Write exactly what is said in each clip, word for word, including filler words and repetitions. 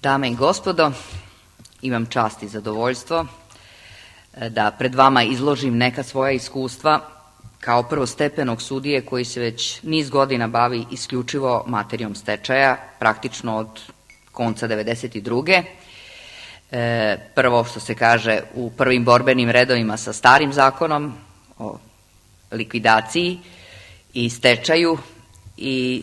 Dame i gospodo, imam čast i zadovoljstvo da pred vama izložim neka svoja iskustva kao prvostepenog sudije koji se već niz godina bavi isključivo materijom stečaja, praktično od konca devedeset druge. E, prvo, što se kaže, u prvim borbenim redovima sa starim zakonom o likvidaciji i stečaju i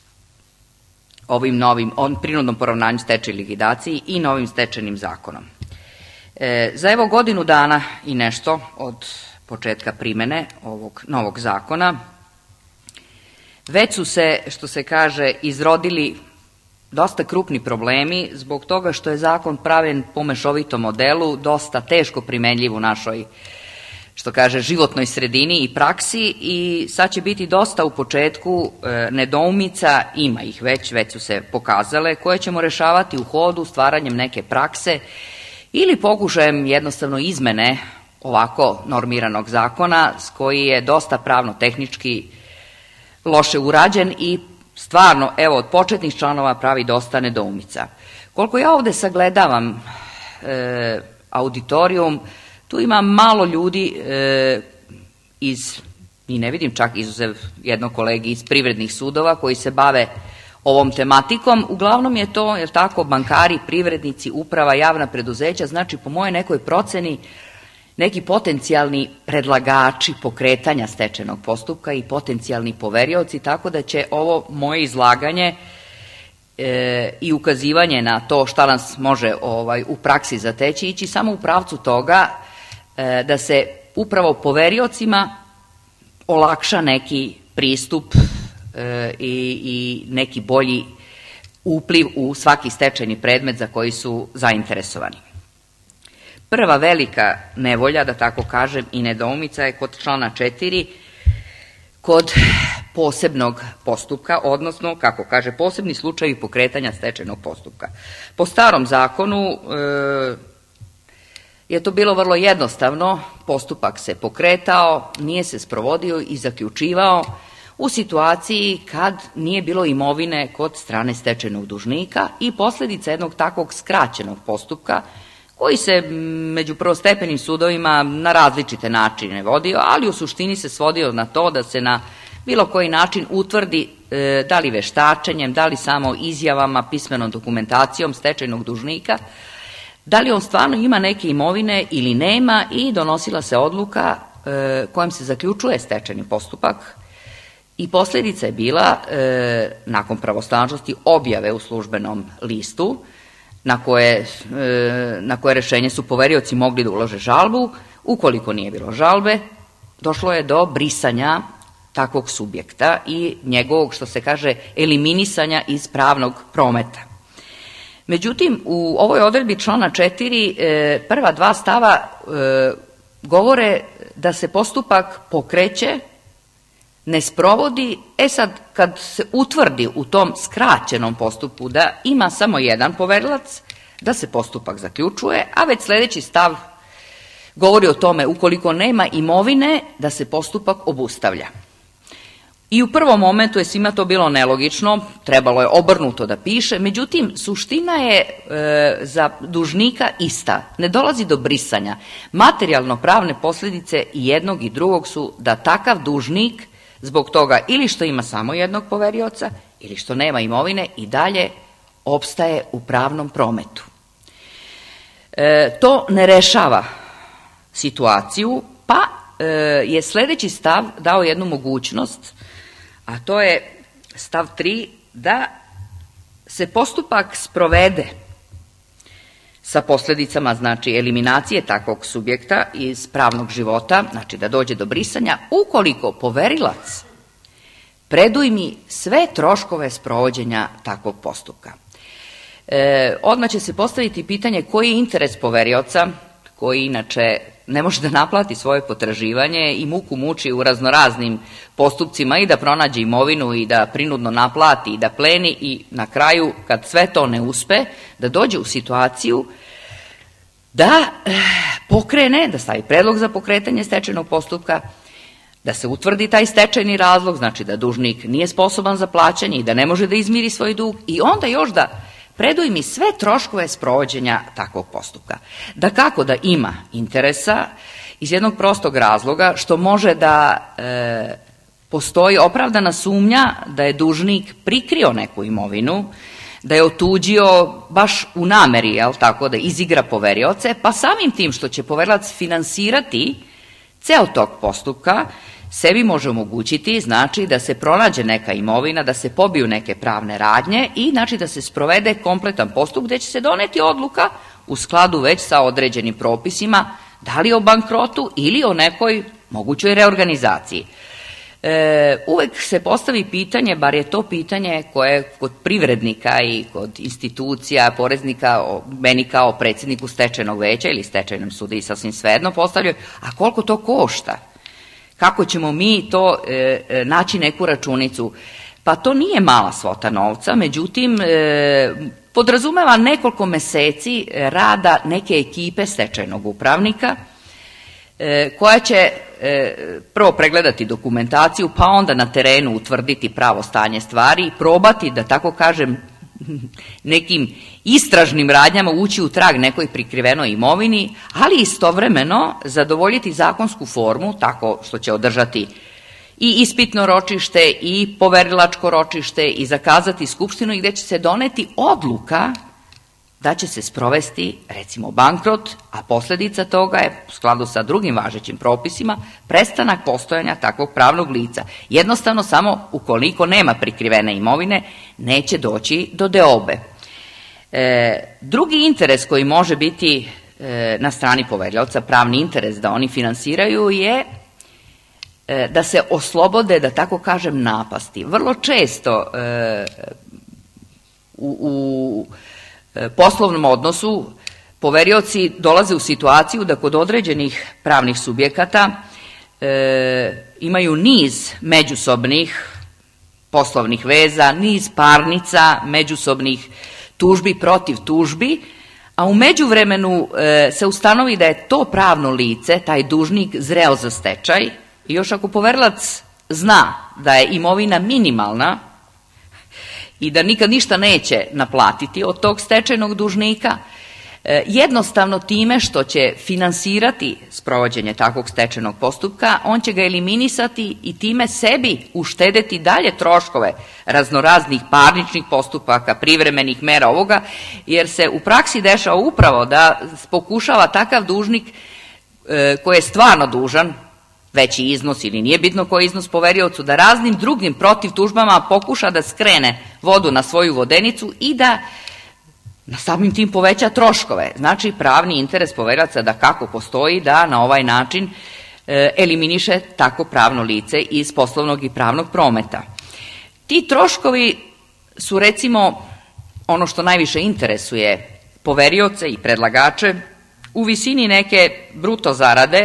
ovim novim, on prinudnom poravnanju stečaj i likvidaciji i novim stečajnim zakonom. E, za evo godinu dana i nešto od početka primene ovog novog zakona već su se, što se kaže, izrodili dosta krupni problemi zbog toga što je zakon pravljen po mešovitom modelu, dosta teško primenljiv u našoj, što kaže, životnoj sredini i praksi, i sad će biti dosta u početku e, nedoumica, ima ih već, već su se pokazale, koje ćemo rešavati u hodu stvaranjem neke prakse ili pokušajem jednostavno izmene ovako normiranog zakona, s koji je dosta pravno-tehnički loše urađen i stvarno, evo, od početnih članova pravi dosta nedoumica. Koliko ja ovde sagledavam e, auditorijum, tu ima malo ljudi e, iz, i ne vidim čak izuzev jednog kolegi iz privrednih sudova koji se bave ovom tematikom. Uglavnom je to, jer tako, bankari, privrednici, uprava, javna preduzeća, znači po moje nekoj proceni neki potencijalni predlagači pokretanja stečajnog postupka i potencijalni poverioci, tako da će ovo moje izlaganje e, i ukazivanje na to šta nas može ovaj, u praksi zateći ići samo u pravcu toga e, da se upravo poveriocima olakša neki pristup e, i, i neki bolji upliv u svaki stečajni predmet za koji su zainteresovani. Prva velika nevolja, da tako kažem, i nedoumica je kod člana četiri, kod posebnog postupka, odnosno, kako kaže, posebni slučajevi pokretanja stečajnog postupka. Po starom zakonu e, je to bilo vrlo jednostavno, postupak se pokretao, nije se sprovodio i zaključivao u situaciji kad nije bilo imovine kod strane stečajnog dužnika i posljedica jednog takvog skraćenog postupka, koji se među prvostepenim sudovima na različite načine vodio, ali u suštini se svodio na to da se na bilo koji način utvrdi e, da li veštačenjem, da li samo izjavama, pismenom dokumentacijom stečajnog dužnika, da li on stvarno ima neke imovine ili nema, i donosila se odluka e, kojom se zaključuje stečajni postupak, i posljedica je bila, e, nakon pravosnažnosti, objave u službenom listu, na koje, na koje rešenje su poverioci mogli da ulože žalbu. Ukoliko nije bilo žalbe, došlo je do brisanja takvog subjekta i njegovog, što se kaže, eliminisanja iz pravnog prometa. Međutim, u ovoj odredbi člana četiri prva dva stava govore da se postupak pokreće, ne sprovodi. E sad, kad se utvrdi u tom skraćenom postupku da ima samo jedan poverilac, da se postupak zaključuje, a već sljedeći stav govori o tome ukoliko nema imovine da se postupak obustavlja. I u prvom momentu je svima to bilo nelogično, trebalo je obrnuto da piše, međutim, suština je e, za dužnika ista, ne dolazi do brisanja. Materijalno-pravne posljedice i jednog i drugog su da takav dužnik, zbog toga ili što ima samo jednog poverioca ili što nema imovine, i dalje opstaje u pravnom prometu. E, to ne rešava situaciju, pa e, je sljedeći stav dao jednu mogućnost, a to je stav tri, da se postupak sprovede sa posljedicama, znači, eliminacije takvog subjekta iz pravnog života, znači da dođe do brisanja, ukoliko poverilac predujmi sve troškove sprovođenja takvog postupka. E, odmah će se postaviti pitanje koji je interes poverioca, koji inače ne može da naplati svoje potraživanje i muku muči u raznoraznim postupcima i da pronađe imovinu i da prinudno naplati i da pleni, i na kraju, kad sve to ne uspe, da dođe u situaciju da pokrene, da stavi predlog za pokretanje stečajnog postupka, da se utvrdi taj stečajni razlog, znači da dužnik nije sposoban za plaćanje i da ne može da izmiri svoj dug, i onda još da preduj mi sve troškove sprovođenja takvog postupka. Da kako da ima interesa iz jednog prostog razloga što može da e, postoji opravdana sumnja da je dužnik prikrio neku imovinu, da je otuđio baš u nameri, jel tako, da izigra poverioce, pa samim tim što će poverilac finansirati ceo tog postupka, sebi može omogućiti, znači, da se pronađe neka imovina, da se pobiju neke pravne radnje i, znači, da se sprovede kompletan postupak gde će se doneti odluka u skladu već sa određenim propisima, da li o bankrotu ili o nekoj mogućoj reorganizaciji. E, uvek se postavi pitanje, bar je to pitanje koje kod privrednika i kod institucija, poreznika, meni kao predsjedniku stečajnog veća ili stečajnom sudiji sasvim svejedno postavljaju, a koliko to košta? Kako ćemo mi to e, naći neku računicu? Pa to nije mala svota novca, međutim, e, podrazumeva nekoliko meseci rada neke ekipe stečajnog upravnika, e, koja će e, prvo pregledati dokumentaciju, pa onda na terenu utvrditi pravo stanje stvari i probati, da tako kažem, nekim istražnim radnjama ući u trag nekoj prikrivenoj imovini, ali istovremeno zadovoljiti zakonsku formu tako što će održati i ispitno ročište i poverilačko ročište i zakazati skupštinu i gde će se doneti odluka da će se sprovesti, recimo, bankrot, a posledica toga je, u skladu sa drugim važećim propisima, prestanak postojanja takvog pravnog lica. Jednostavno, samo ukoliko nema prikrivene imovine, neće doći do deobe. E, drugi interes koji može biti e, na strani poverilaca, pravni interes da oni finansiraju, je e, da se oslobode, da tako kažem, napasti. Vrlo često e, u, u poslovnom odnosu poverioci dolaze u situaciju da kod određenih pravnih subjekata e, imaju niz međusobnih poslovnih veza, niz parnica, međusobnih tužbi protiv tužbi, a u međuvremenu e, se ustanovi da je to pravno lice, taj dužnik, zreo za stečaj i još ako poverilac zna da je imovina minimalna i da nikad ništa neće naplatiti od tog stečajnog dužnika, jednostavno time što će finansirati sprovođenje takvog stečajnog postupka, on će ga eliminisati i time sebi uštedeti dalje troškove raznoraznih parničnih postupaka, privremenih mera ovoga, jer se u praksi dešava upravo da pokušava takav dužnik koji je stvarno dužan, veći iznos ili nije bitno koji iznos poveriocu, da raznim drugim protiv tužbama pokuša da skrene vodu na svoju vodenicu i da na samim tim poveća troškove. Znači, pravni interes poverilaca da kako postoji da na ovaj način e, eliminiše tako pravno lice iz poslovnog i pravnog prometa. Ti troškovi su, recimo, ono što najviše interesuje poverioce i predlagače, u visini neke bruto zarade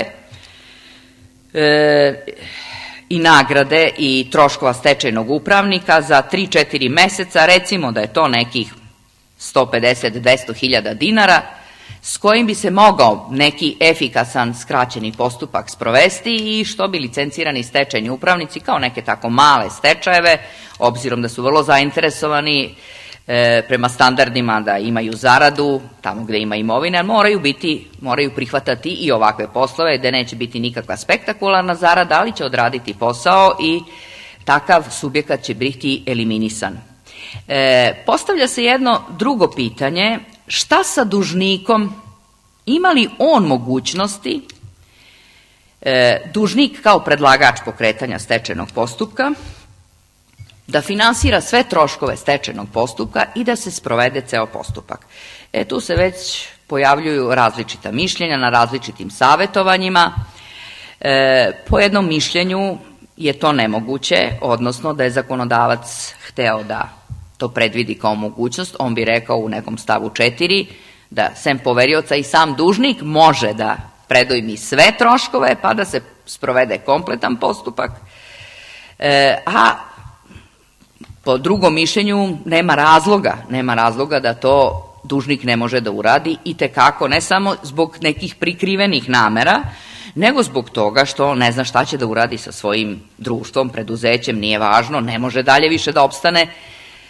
E, i nagrade i troškova stečajnog upravnika za tri do četiri meseca, recimo da je to nekih sto pedeset do dvesta hiljada dinara, s kojim bi se mogao neki efikasan skraćeni postupak sprovesti i što bi licencirani stečajni upravnici kao neke tako male stečajeve, obzirom da su vrlo zainteresovani e, prema standardima da imaju zaradu tamo gde ima imovina, moraju biti, moraju prihvatati i ovakve poslove gde neće biti nikakva spektakularna zarada, ali će odraditi posao i takav subjekat će biti eliminisan. E, postavlja se jedno drugo pitanje, šta sa dužnikom, ima li on mogućnosti, e, dužnik kao predlagač pokretanja stečajnog postupka, da finansira sve troškove stečajnog postupka i da se sprovede ceo postupak. E, tu se već pojavljuju različita mišljenja na različitim savetovanjima. E, po jednom mišljenju je to nemoguće, odnosno da je zakonodavac hteo da to predvidi kao mogućnost, on bi rekao u nekom stavu četiri da sem poverioca i sam dužnik može da predujmi sve troškove pa da se sprovede kompletan postupak, e, a po drugom mišljenju nema razloga, nema razloga da to dužnik ne može da uradi i tekako ne samo zbog nekih prikrivenih namera, nego zbog toga što ne zna šta će da uradi sa svojim društvom, preduzećem, nije važno, ne može dalje više da opstane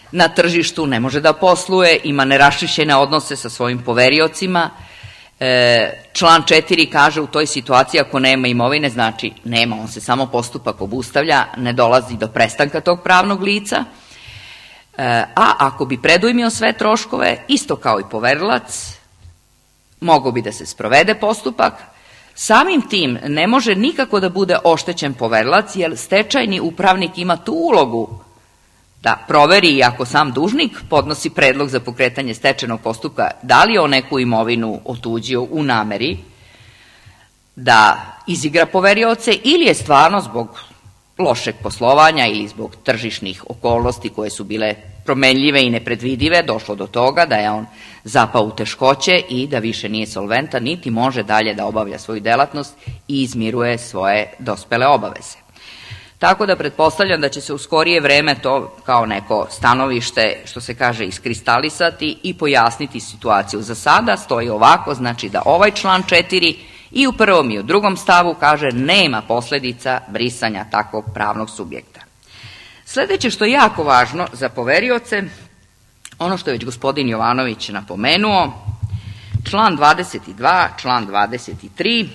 na tržištu, ne može da posluje, ima neraščišćene odnose sa svojim poveriocima. E, član četiri kaže u toj situaciji ako nema imovine, znači nema, on se samo postupak obustavlja, ne dolazi do prestanka tog pravnog lica. E, a ako bi predujmio sve troškove, isto kao i poverilac, mogao bi da se sprovede postupak. Samim tim ne može nikako da bude oštećen poverilac, jer stečajni upravnik ima tu ulogu da proveri ako sam dužnik podnosi predlog za pokretanje stečajnog postupka, da li je on neku imovinu otuđio u nameri da izigra poverioce ili je stvarno zbog lošeg poslovanja ili zbog tržišnih okolnosti koje su bile promenljive i nepredvidive došlo do toga da je on zapao u teškoće i da više nije solventan, niti može dalje da obavlja svoju delatnost i izmiruje svoje dospele obaveze. Tako da pretpostavljam da će se u skorije vreme to kao neko stanovište, što se kaže, iskristalisati i pojasniti situaciju. Za sada stoji ovako, znači da ovaj član četiri i u prvom i u drugom stavu kaže nema posledica brisanja takvog pravnog subjekta. Sledeće što je jako važno za poverioce, ono što je već gospodin Jovanović napomenuo, član dvadeset dva, član dvadeset tri,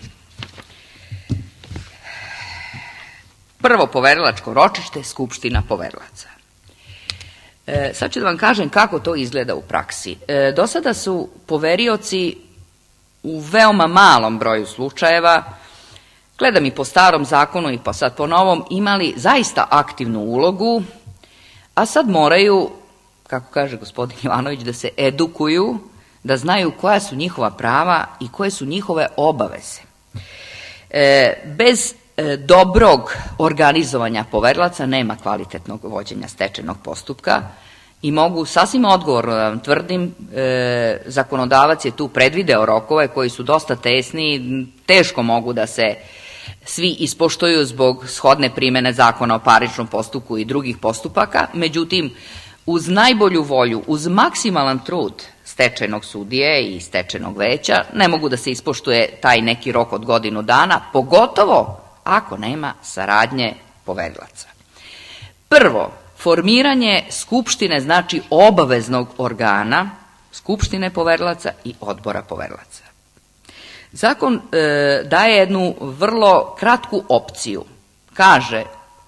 prvo poverilačko ročište, skupština poverilaca. E, sad ću da vam kažem kako to izgleda u praksi. E, do sada su poverioci u veoma malom broju slučajeva, gledam i po starom zakonu i pa sad po novom, imali zaista aktivnu ulogu, a sad moraju, kako kaže gospodin Jovanović, da se edukuju, da znaju koja su njihova prava i koje su njihove obaveze. E, bez dobrog organizovanja poverilaca nema kvalitetnog vođenja stečajnog postupka i mogu sasvim odgovorno da vam tvrdim, e, zakonodavac je tu predvideo rokove koji su dosta tesni, teško mogu da se svi ispoštuju zbog shodne primene zakona o parničnom postupku i drugih postupaka, međutim, uz najbolju volju, uz maksimalan trud stečajnog sudije i stečajnog veća, ne mogu da se ispoštuje taj neki rok od godinu dana, pogotovo ako nema saradnje poverilaca. Prvo, formiranje skupštine, znači obaveznog organa, skupštine poverilaca i odbora poverilaca. Zakon e, daje jednu vrlo kratku opciju. Kaže,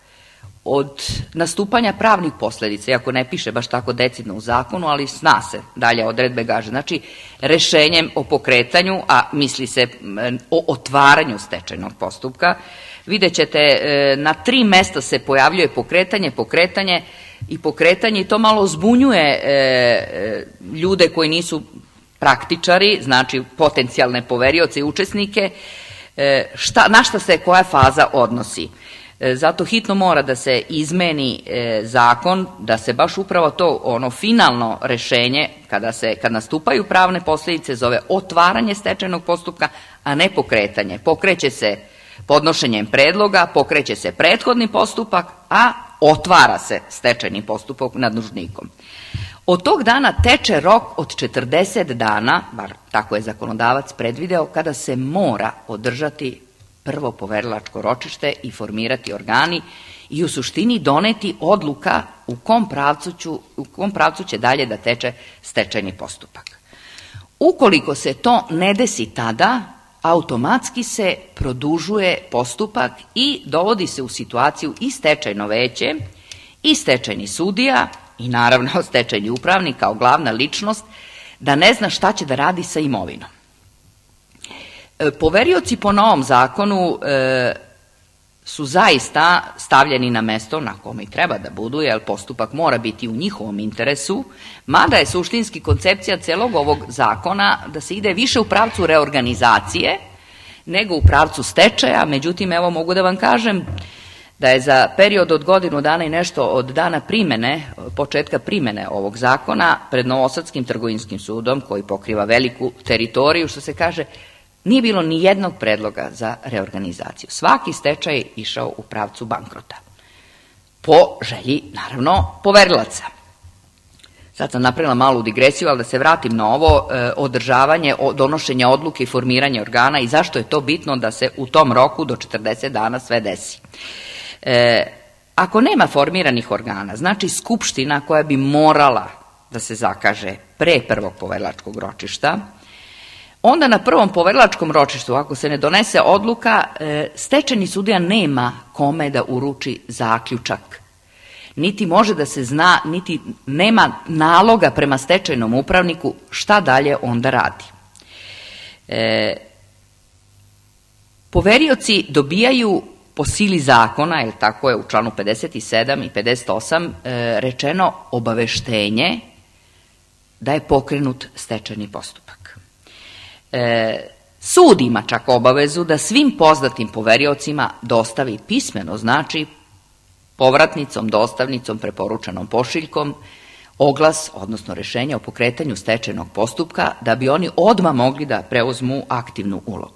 od nastupanja pravnih posledica, iako ne piše baš tako decidno u zakonu, ali zna se, dalje odredbe kaže, znači rešenjem o pokretanju, a misli se o otvaranju stečajnog postupka, vidjet ćete, na tri mesta se pojavljuje pokretanje, pokretanje i pokretanje i to malo zbunjuje ljude koji nisu praktičari, znači potencijalne poverioce i učesnike, šta, na šta se koja faza odnosi. Zato hitno mora da se izmeni e, zakon, da se baš upravo to ono finalno rešenje, kada, se, kad nastupaju pravne posljedice, zove otvaranje stečajnog postupka, a ne pokretanje. Pokreće se podnošenjem predloga, pokreće se prethodni postupak, a otvara se stečajni postupak nad dužnikom. Od tog dana teče rok od četrdeset dana, bar tako je zakonodavac predvideo, kada se mora održati prvo poverilačko ročište i formirati organi i u suštini doneti odluka u kom pravcu, ću, u kom pravcu će dalje da teče stečajni postupak. Ukoliko se to ne desi tada, automatski se produžuje postupak i dovodi se u situaciju i stečajno veće i stečajni sudija i naravno stečajni upravnik kao glavna ličnost da ne zna šta će da radi sa imovinom. Poverioci po novom zakonu e, su zaista stavljeni na mesto na kome i treba da budu, jer postupak mora biti u njihovom interesu, mada je suštinski koncepcija celog ovog zakona da se ide više u pravcu reorganizacije nego u pravcu stečaja. Međutim, evo mogu da vam kažem da je za period od godinu dana i nešto od dana primene, početka primene ovog zakona pred Novosadskim trgovinskim sudom, koji pokriva veliku teritoriju, što se kaže, nije bilo ni jednog predloga za reorganizaciju. Svaki stečaj je išao u pravcu bankrota. Po želji, naravno, poverilaca. Sad sam napravila malu digresiju, ali da se vratim na ovo e, održavanje, donošenje odluke i formiranje organa i zašto je to bitno da se u tom roku do četrdeset dana sve desi. E, ako nema formiranih organa, znači skupština koja bi morala da se zakaže pre prvog poverilačkog ročišta, onda na prvom poverilačkom ročištu, ako se ne donese odluka, stečajni sudija nema kome da uruči zaključak. Niti može da se zna, niti nema naloga prema stečajnom upravniku šta dalje onda radi. E, poverioci dobijaju po sili zakona, jer tako je u članu pedeset sedam i pedeset osam e, rečeno, obaveštenje da je pokrenut stečajni postupak. E, sud ima čak obavezu da svim poznatim poveriocima dostavi pismeno, znači povratnicom, dostavnicom, preporučenom pošiljkom, oglas, odnosno rešenje o pokretanju stečajnog postupka, da bi oni odmah mogli da preuzmu aktivnu ulogu.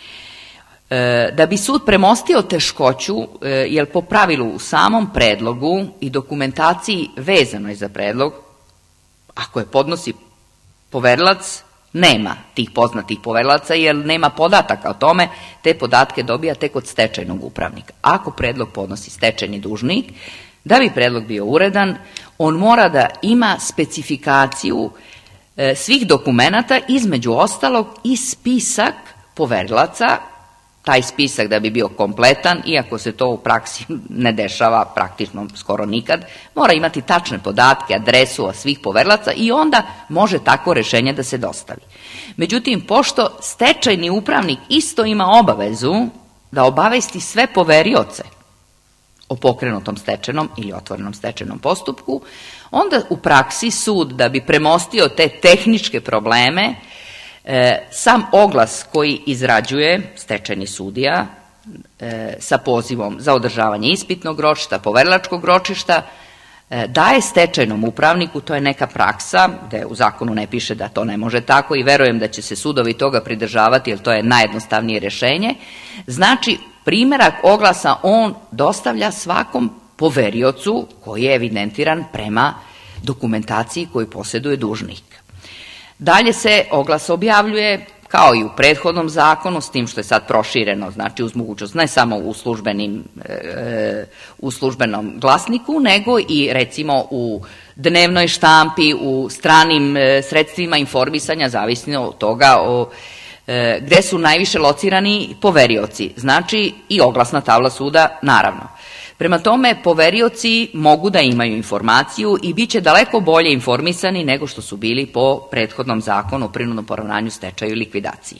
E, da bi sud premostio teškoću, e, jer po pravilu u samom predlogu i dokumentaciji vezanoj za predlog, ako je podnosi poverilac, nema tih poznatih poverilaca, jer nema podataka o tome, te podatke dobija tek od stečajnog upravnika. Ako predlog podnosi stečajni dužnik, da bi predlog bio uredan, on mora da ima specifikaciju e, svih dokumenata, između ostalog i spisak poverilaca, taj spisak da bi bio kompletan, iako se to u praksi ne dešava praktično skoro nikad, mora imati tačne podatke, adresu od svih poverilaca i onda može takvo rešenje da se dostavi. Međutim, pošto stečajni upravnik isto ima obavezu da obavesti sve poverioce o pokrenutom stečajnom ili otvorenom stečajnom postupku, onda u praksi sud, da bi premostio te tehničke probleme, E, sam oglas koji izrađuje stečajni sudija e, sa pozivom za održavanje ispitnog ročišta, poverilačkog ročišta, e, daje stečajnom upravniku, to je neka praksa, gde u zakonu ne piše da to ne može tako i verujem da će se sudovi toga pridržavati, jer to je najjednostavnije rešenje. Znači, primerak oglasa on dostavlja svakom poveriocu koji je evidentiran prema dokumentaciji koju posjeduje dužnik. Dalje se oglas objavljuje kao i u prethodnom zakonu, s tim što je sad prošireno, znači uz mogućnost ne samo u, službenim, e, u službenom glasniku, nego i recimo u dnevnoj štampi, u stranim e, sredstvima informisanja, zavisno od toga o, e, gde su najviše locirani poverioci, znači i oglasna tabla suda, naravno. Prema tome, poverioci mogu da imaju informaciju i bit će daleko bolje informisani nego što su bili po prethodnom zakonu o prinudnom poravnanju, stečaju i likvidaciji.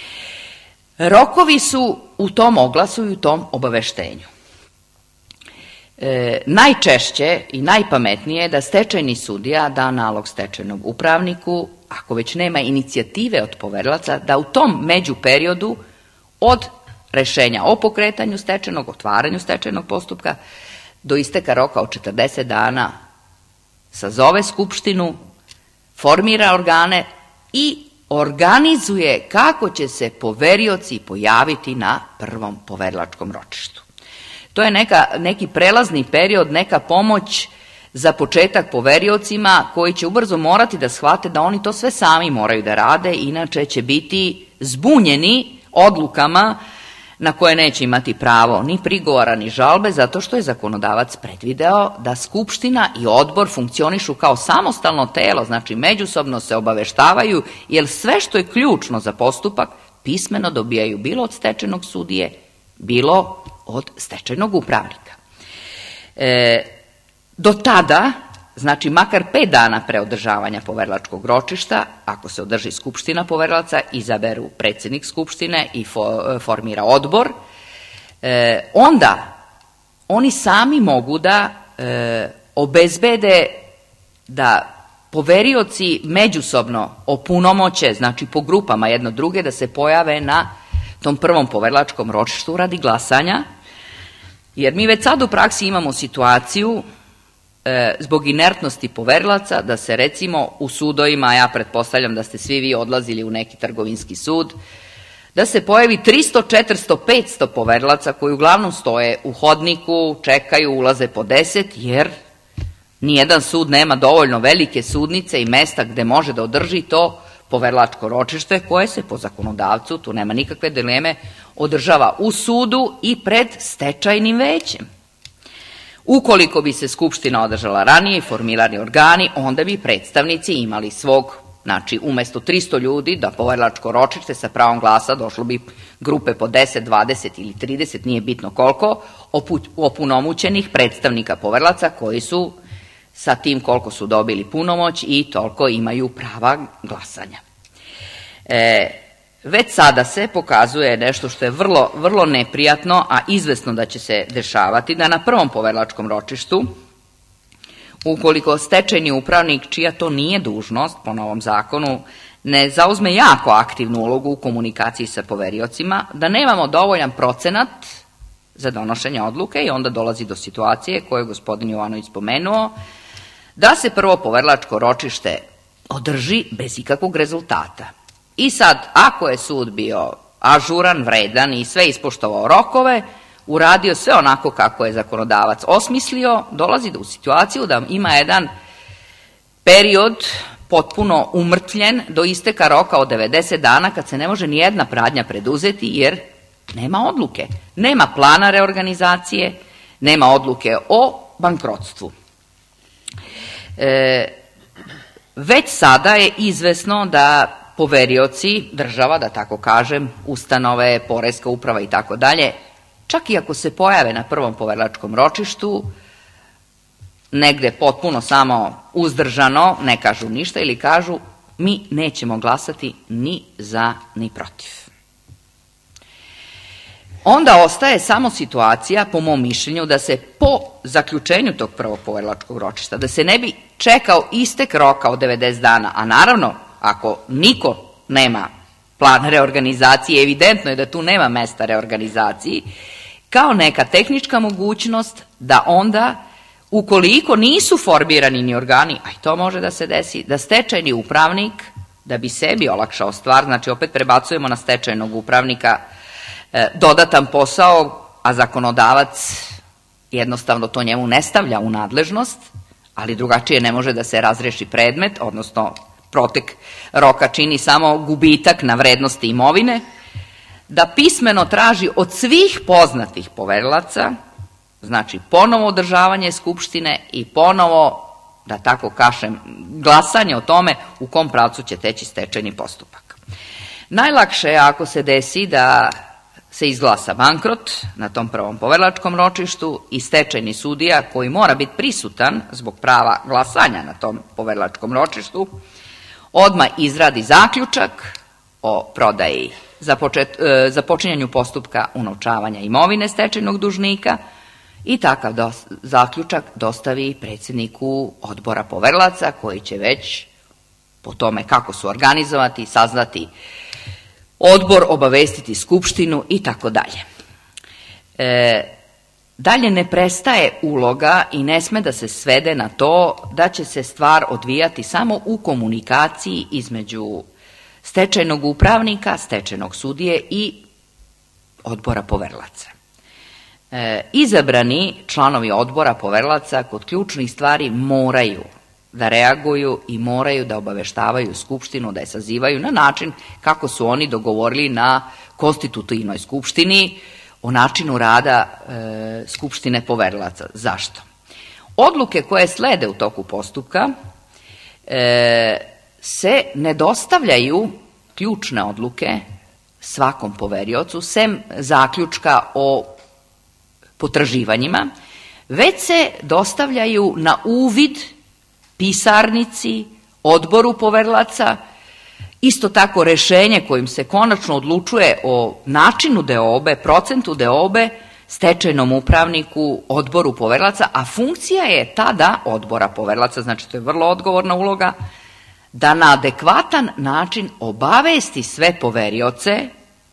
Rokovi su u tom oglasu i u tom obaveštenju. E, najčešće i najpametnije je da stečajni sudija da nalog stečajnom upravniku, ako već nema inicijative od poverilaca, da u tom međuperiodu od rešenja o pokretanju stečajnog, otvaranju stečajnog postupka, do isteka roka od četrdeset dana sazove skupštinu, formira organe i organizuje kako će se poverioci pojaviti na prvom poverilačkom ročištu. To je neka, neki prelazni period, neka pomoć za početak poveriocima koji će ubrzo morati da shvate da oni to sve sami moraju da rade, inače će biti zbunjeni odlukama na koje neće imati pravo ni prigovora ni žalbe, zato što je zakonodavac predvideo da skupština i odbor funkcionišu kao samostalno telo, znači međusobno se obaveštavaju, jer sve što je ključno za postupak pismeno dobijaju bilo od stečajnog sudije, bilo od stečajnog upravnika. E, do tada, znači makar pet dana pre održavanja poverilačkog ročišta, ako se održi skupština poverilaca, izaberu predsjednik skupštine i fo, formira odbor, e, onda oni sami mogu da e, obezbede da poverioci međusobno opunomoće, znači po grupama jedno druge, da se pojave na tom prvom poverilačkom ročištu radi glasanja, jer mi već sad u praksi imamo situaciju zbog inertnosti poverilaca, da se recimo u sudovima, ja pretpostavljam da ste svi vi odlazili u neki trgovinski sud, da se pojavi tristo, četiristo, petsto poverilaca koji uglavnom stoje u hodniku, čekaju, ulaze po deset, jer nijedan sud nema dovoljno velike sudnice i mesta gde može da održi to poverilačko ročište koje se po zakonodavcu, tu nema nikakve dileme, održava u sudu i pred stečajnim većem. Ukoliko bi se skupština održala ranije i formirani organi, onda bi predstavnici imali svog, znači umesto tristo ljudi da poverilačko ročište sa pravom glasa došlo bi grupe po deset, dvadeset ili trideset, nije bitno koliko, opunomoćenih predstavnika poverilaca koji su sa tim koliko su dobili punomoć i toliko imaju prava glasanja. E, već sada se pokazuje nešto što je vrlo, vrlo neprijatno, a izvesno da će se dešavati, da na prvom poverilačkom ročištu, ukoliko stečajni upravnik, čija to nije dužnost po novom zakonu, ne zauzme jako aktivnu ulogu u komunikaciji sa poveriocima, da nemamo dovoljan procenat za donošenje odluke i onda dolazi do situacije koju je gospodin Jovanović spomenuo, da se prvo poverilačko ročište održi bez ikakvog rezultata. I sad, ako je sud bio ažuran, vredan i sve ispoštovao rokove, uradio sve onako kako je zakonodavac osmislio, dolazi do u situaciju da ima jedan period potpuno umrtvljen do isteka roka od devedeset dana kad se ne može ni jedna radnja preduzeti jer nema odluke, nema plana reorganizacije, nema odluke o bankrotstvu. E, već sada je izvesno da poverioci, država, da tako kažem, ustanove, poreska uprava i tako dalje, čak i ako se pojave na prvom poverilačkom ročištu, negde potpuno samo uzdržano, ne kažu ništa ili kažu mi nećemo glasati ni za ni protiv. Onda ostaje samo situacija, po mom mišljenju, da se po zaključenju tog prvog poverilačkog ročišta, da se ne bi čekao istek roka od devedeset dana, a naravno, ako niko nema plan reorganizacije, evidentno je da tu nema mesta reorganizaciji, kao neka tehnička mogućnost da onda, ukoliko nisu formirani ni organi, a i to može da se desi, da stečajni upravnik, da bi sebi olakšao stvar, znači opet prebacujemo na stečajnog upravnika e, dodatan posao, a zakonodavac jednostavno to njemu ne stavlja u nadležnost, ali drugačije ne može da se razreši predmet, odnosno protek roka čini samo gubitak na vrednosti imovine, da pismeno traži od svih poznatih poverilaca, znači ponovo održavanje skupštine i ponovo, da tako kažem, glasanje o tome u kom pravcu će teći stečajni postupak. Najlakše je ako se desi da se izglasa bankrot na tom prvom poverilačkom ročištu i stečajni sudija koji mora biti prisutan zbog prava glasanja na tom poverilačkom ročištu, odmah izradi zaključak o prodaji, započinjanju postupka unovčavanja imovine stečajnog dužnika i takav dos, zaključak dostavi predsjedniku odbora poverilaca koji će već po tome kako su organizovati, saznati odbor, obavestiti skupštinu i tako dalje. E, dalje ne prestaje uloga i ne sme da se svede na to da će se stvar odvijati samo u komunikaciji između stečajnog upravnika, stečajnog sudije i odbora poverilaca. E, izabrani članovi odbora poverilaca kod ključnih stvari moraju da reaguju i moraju da obaveštavaju skupštinu, da je sazivaju na način kako su oni dogovorili na konstitutivnoj skupštini o načinu rada e, skupštine poverilaca. Zašto? Odluke koje slede u toku postupka e, se ne dostavljaju, ključne odluke, svakom poveriocu, sem zaključka o potraživanjima, već se dostavljaju na uvid pisarnici, odboru poverilaca, isto tako rešenje kojim se konačno odlučuje o načinu deobe, procentu deobe, stečajnom upravniku, odboru poverilaca, a funkcija je tada odbora poverilaca, znači to je vrlo odgovorna uloga, da na adekvatan način obavesti sve poverioce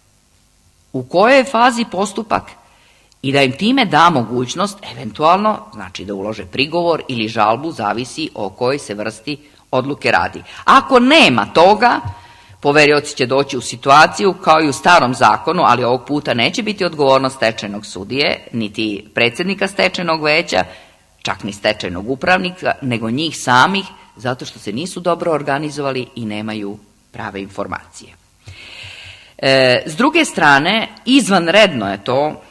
u kojoj je fazi postupak i da im time da mogućnost, eventualno, znači da ulože prigovor ili žalbu, zavisi o kojoj se vrsti odluke radi. Ako nema toga, poverioci će doći u situaciju kao i u starom zakonu, ali ovog puta neće biti odgovornost stečajnog sudije, niti predsjednika stečajnog veća, čak ni stečajnog upravnika, nego njih samih, zato što se nisu dobro organizovali i nemaju prave informacije. E, s druge strane, izvanredno je to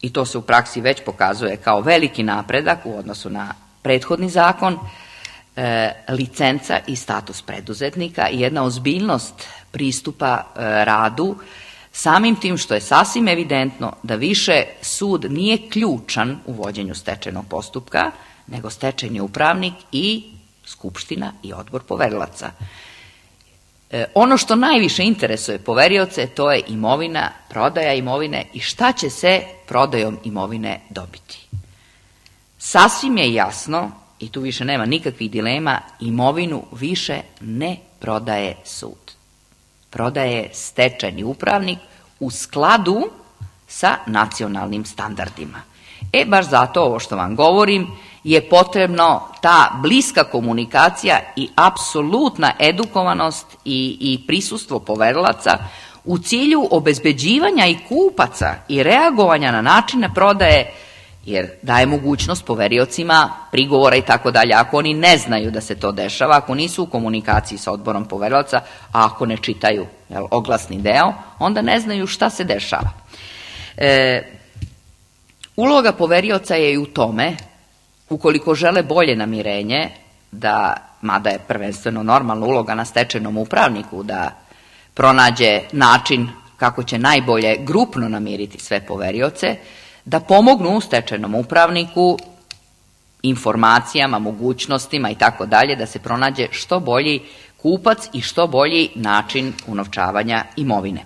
i to se u praksi već pokazuje kao veliki napredak u odnosu na prethodni zakon, e, licenca i status preduzetnika i jedna ozbiljnost pristupa e, radu, samim tim što je sasvim evidentno da više sud nije ključan u vođenju stečajnog postupka, nego stečajni upravnik i skupština i odbor poverilaca. E, ono što najviše interesuje poverioce, to je imovina, prodaja imovine i šta će se prodajom imovine dobiti. Sasvim je jasno, i tu više nema nikakvih dilema, imovinu više ne prodaje sud. Prodaje stečajni upravnik u skladu sa nacionalnim standardima. E, baš zato ovo što vam govorim je potrebno ta bliska komunikacija i apsolutna edukovanost i, i prisustvo poverilaca u cilju obezbeđivanja i kupaca i reagovanja na načine prodaje, jer daje mogućnost poveriocima prigovora i tako dalje. Ako oni ne znaju da se to dešava, ako nisu u komunikaciji sa odborom poverilaca, a ako ne čitaju jel, oglasni deo, onda ne znaju šta se dešava. E, uloga poverioca je i u tome, ukoliko žele bolje namirenje, da, mada je prvenstveno normalna uloga na stečajnom upravniku, da pronađe način kako će najbolje grupno namiriti sve poverioce, da pomognu stečajnom upravniku informacijama, mogućnostima i tako dalje, da se pronađe što bolji kupac i što bolji način unovčavanja imovine.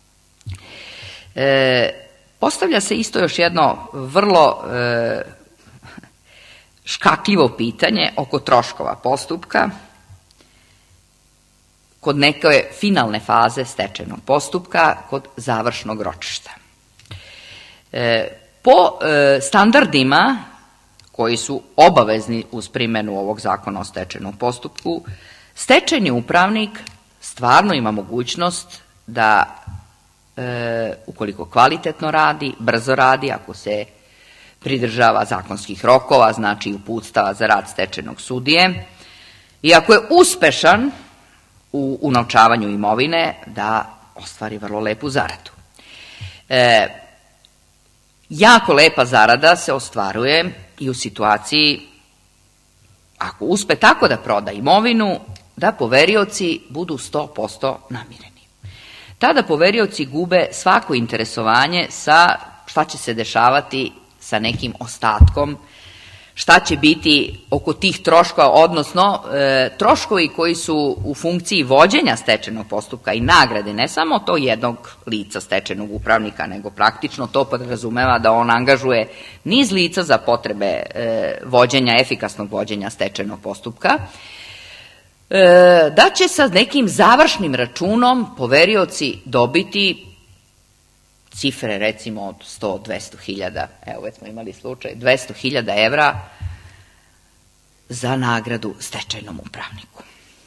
E, postavlja se isto još jedno vrlo e, škakljivo pitanje oko troškova postupka kod neke finalne faze stečajnog postupka, kod završnog ročišta. E, po e, standardima koji su obavezni uz primjenu ovog zakona o stečajnom postupku, stečajni upravnik stvarno ima mogućnost da, e, ukoliko kvalitetno radi, brzo radi, ako se pridržava zakonskih rokova, znači uputstava za rad stečajnog sudije, i ako je uspešan u unovčavanju imovine, da ostvari vrlo lepu zaradu. E, jako lepa zarada se ostvaruje i u situaciji, ako uspe tako da proda imovinu, da poverioci budu sto posto namireni. Tada poverioci gube svako interesovanje sa šta će se dešavati sa nekim ostatkom, šta će biti oko tih troškova, odnosno e, troškovi koji su u funkciji vođenja stečajnog postupka i nagrade, ne samo to jednog lica stečajnog upravnika, nego praktično to podrazumeva da on angažuje niz lica za potrebe e, vođenja, efikasnog vođenja stečajnog postupka, e, da će sa nekim završnim računom poverioci dobiti cifre recimo od sto do dvesta hiljada, evo već smo imali slučaj, dvesta hiljada evra za nagradu stečajnom upravniku.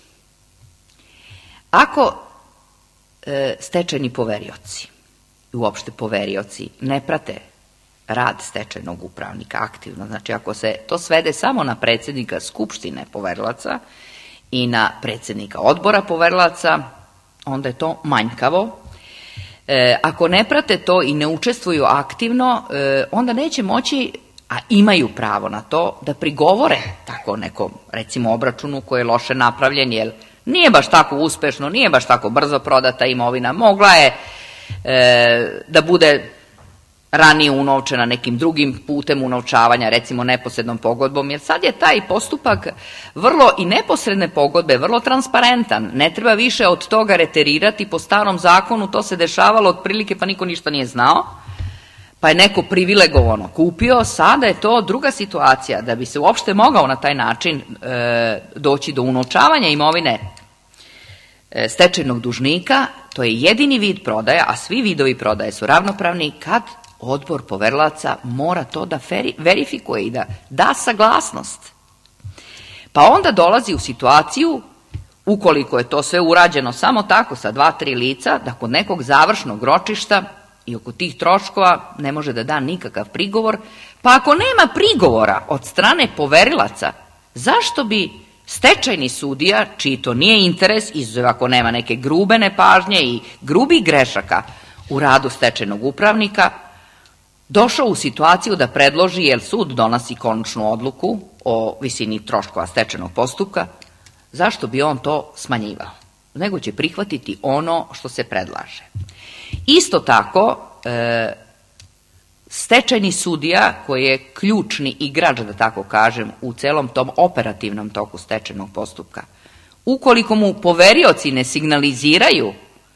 Ako e, stečajni poverioci, uopšte poverioci, ne prate rad stečajnog upravnika aktivno, znači ako se to svede samo na predsjednika skupštine poverilaca i na predsjednika odbora poverilaca, onda je to manjkavo. E, ako ne prate to i ne učestvuju aktivno, e, onda neće moći, a imaju pravo na to, da prigovore tako nekom, recimo, obračunu koji je loše napravljen, jer nije baš tako uspešno, nije baš tako brzo prodata imovina, mogla je e, da bude ranije unovčena nekim drugim putem unovčavanja, recimo neposrednom pogodbom, jer sad je taj postupak vrlo i neposredne pogodbe vrlo transparentan. Ne treba više od toga reterirati, po starom zakonu to se dešavalo otprilike pa niko ništa nije znao, pa je neko privilegovano kupio, sada je to druga situacija. Da bi se uopšte mogao na taj način e, doći do unovčavanja imovine e, stečajnog dužnika, to je jedini vid prodaja, a svi vidovi prodaje su ravnopravni, kad odbor poverilaca mora to da verifikuje i da da saglasnost. Pa onda dolazi u situaciju, ukoliko je to sve urađeno samo tako sa dva, tri lica, da kod nekog završnog ročišta i oko tih troškova ne može da da nikakav prigovor, pa ako nema prigovora od strane poverilaca, zašto bi stečajni sudija, čiji to nije interes, izuzev ako nema neke grube nepažnje i grubih grešaka u radu stečajnog upravnika, došao u situaciju da predloži, jer sud donosi konačnu odluku o visini troškova stečajnog postupka, zašto bi on to smanjivao? Nego će prihvatiti ono što se predlaže. Isto tako, e, stečajni sudija, koji je ključni igrač, da tako kažem, u celom tom operativnom toku stečajnog postupka, ukoliko mu poverioci ne signaliziraju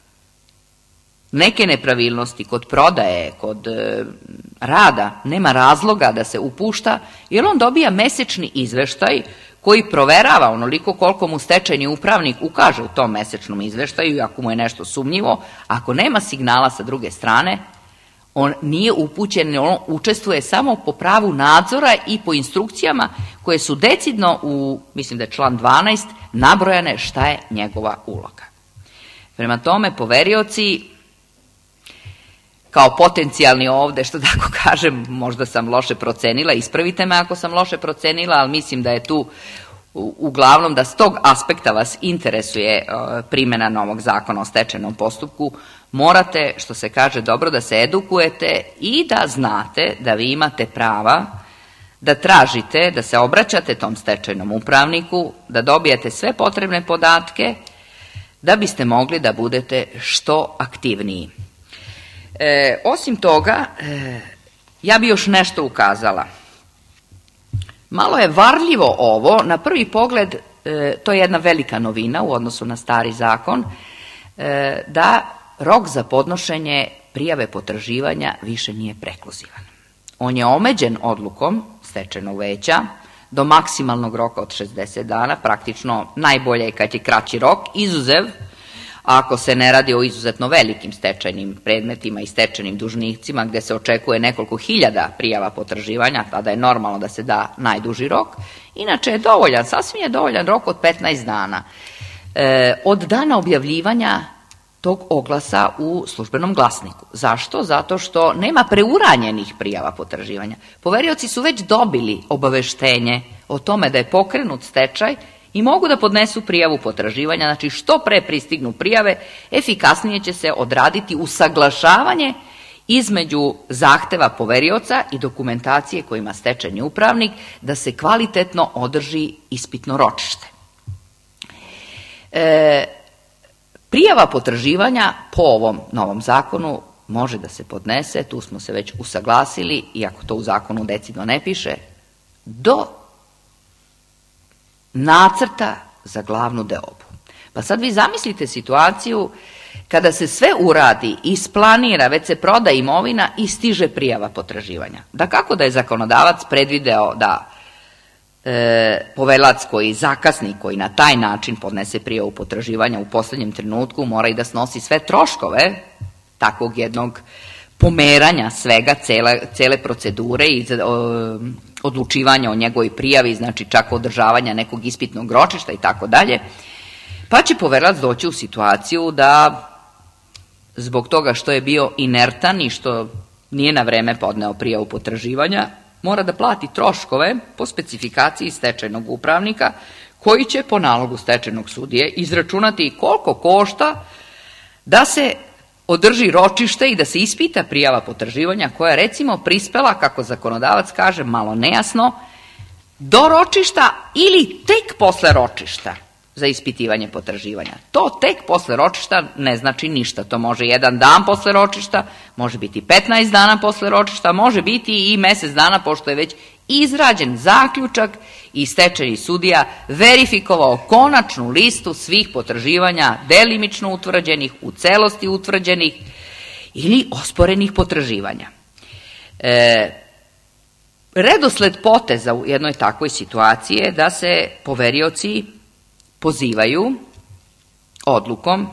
neke nepravilnosti kod prodaje, kod e, rada, nema razloga da se upušta, jer on dobija mesečni izveštaj koji proverava onoliko koliko mu stečajni upravnik ukaže u tom mesečnom izveštaju i ako mu je nešto sumnjivo. Ako nema signala sa druge strane, on nije upućen, on učestvuje samo po pravu nadzora i po instrukcijama koje su decidno u, mislim da je član dvanaest, nabrojane šta je njegova uloga. Prema tome, poverioci, kao potencijalni ovde, što tako kažem, možda sam loše procenila, ispravite me ako sam loše procenila, ali mislim da je tu uglavnom da s tog aspekta vas interesuje primjena novog zakona o stečajnom postupku, morate, što se kaže, dobro da se edukujete i da znate da vi imate prava da tražite, da se obraćate tom stečajnom upravniku, da dobijete sve potrebne podatke da biste mogli da budete što aktivniji. E, osim toga, e, ja bi još nešto ukazala. Malo je varljivo ovo, na prvi pogled, e, to je jedna velika novina u odnosu na stari zakon, e, da rok za podnošenje prijave potraživanja više nije prekluzivan. On je omeđen odlukom stečajnog veća do maksimalnog roka od šezdeset dana, praktično najbolje je kad je kraći rok, izuzev ako se ne radi o izuzetno velikim stečajnim predmetima i stečajnim dužnicima gde se očekuje nekoliko hiljada prijava potraživanja, tada je normalno da se da najduži rok. Inače je dovoljan, sasvim je dovoljan rok od petnaest dana. E, od dana objavljivanja tog oglasa u službenom glasniku. Zašto? Zato što nema preuranjenih prijava potraživanja. Poverioci su već dobili obaveštenje o tome da je pokrenut stečaj i mogu da podnesu prijavu potraživanja, znači što pre pristignu prijave, efikasnije će se odraditi usaglašavanje između zahteva poverioca i dokumentacije koju ima stečajni upravnik da se kvalitetno održi ispitno ročište. E, prijava potraživanja po ovom novom zakonu može da se podnese, tu smo se već usaglasili, iako to u zakonu decidno ne piše, do nacrta za glavnu deobu. Pa sad vi zamislite situaciju kada se sve uradi, isplanira, već se proda imovina i stiže prijava potraživanja. Da kako da je zakonodavac predvideo da e, poverilac koji zakasni, koji na taj način podnese prijavu potraživanja u poslednjem trenutku, mora i da snosi sve troškove takvog jednog pomeranja svega, cele, cele procedure i o, odlučivanja o njegovoj prijavi, znači čak održavanja nekog ispitnog ročišta i tako dalje, pa će poverilac doći u situaciju da zbog toga što je bio inertan i što nije na vreme podneo prijavu potraživanja, mora da plati troškove po specifikaciji stečajnog upravnika, koji će po nalogu stečajnog sudije izračunati koliko košta da se održi ročište i da se ispita prijava potraživanja koja je recimo prispela, kako zakonodavac kaže, malo nejasno, do ročišta ili tek posle ročišta za ispitivanje potraživanja. To tek posle ročišta ne znači ništa. To može jedan dan posle ročišta, može biti petnaest dana posle ročišta, može biti i mesec dana, pošto je već izrađen zaključak i stečajni sudija verifikovao konačnu listu svih potraživanja delimično utvrđenih, u celosti utvrđenih ili osporenih potraživanja. E, redosled poteza u jednoj takvoj situaciji je da se poverioci pozivaju odlukom,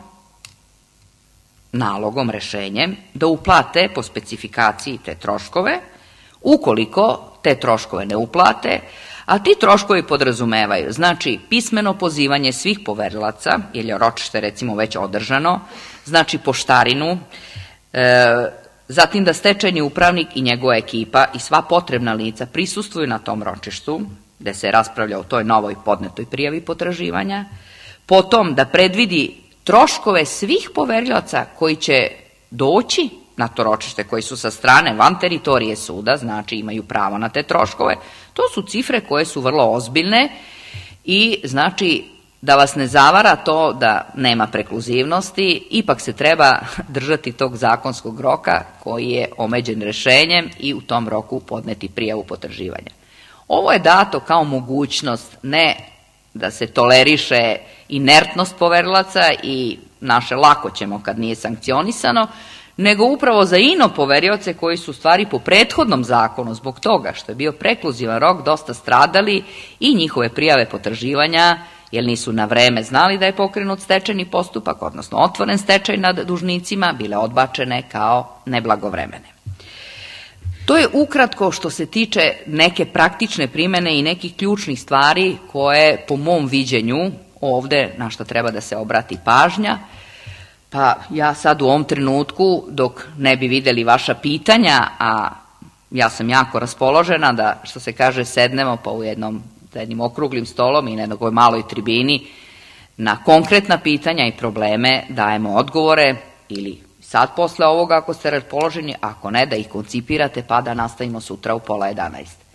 nalogom, rešenjem da uplate po specifikaciji te troškove. Ukoliko te troškove ne uplate, a ti troškovi podrazumevaju, znači pismeno pozivanje svih poverilaca, jer je ročište recimo već održano, znači poštarinu, e, zatim da stečajni upravnik i njegova ekipa i sva potrebna lica prisustvuju na tom ročištu, gde se raspravlja o toj novoj podnetoj prijavi potraživanja, potom da predvidi troškove svih poverilaca koji će doći na to ročište koji su sa strane van teritorije suda, znači imaju pravo na te troškove, to su cifre koje su vrlo ozbiljne i znači da vas ne zavara to da nema prekluzivnosti, ipak se treba držati tog zakonskog roka koji je omeđen rešenjem i u tom roku podneti prijavu potraživanja. Ovo je dato kao mogućnost, ne da se toleriše inertnost poverilaca i naše lako ćemo kad nije sankcionisano, nego upravo za ino poverioce koji su stvari po prethodnom zakonu zbog toga što je bio prekluzivan rok dosta stradali i njihove prijave potraživanja, jer nisu na vreme znali da je pokrenut stečajni postupak, odnosno otvoren stečaj nad dužnicima, bile odbačene kao neblagovremene. To je ukratko što se tiče neke praktične primene i nekih ključnih stvari koje po mom viđenju ovde na što treba da se obrati pažnja. Pa ja sad u ovom trenutku, dok ne bi videli vaša pitanja, a ja sam jako raspoložena da, što se kaže, sednemo pa u jednom, jednim okruglim stolom i na jednoj maloj tribini na konkretna pitanja i probleme dajemo odgovore, ili sad posle ovoga ako ste raspoloženi, ako ne da ih koncipirate pa da nastavimo sutra u pola jedanaest.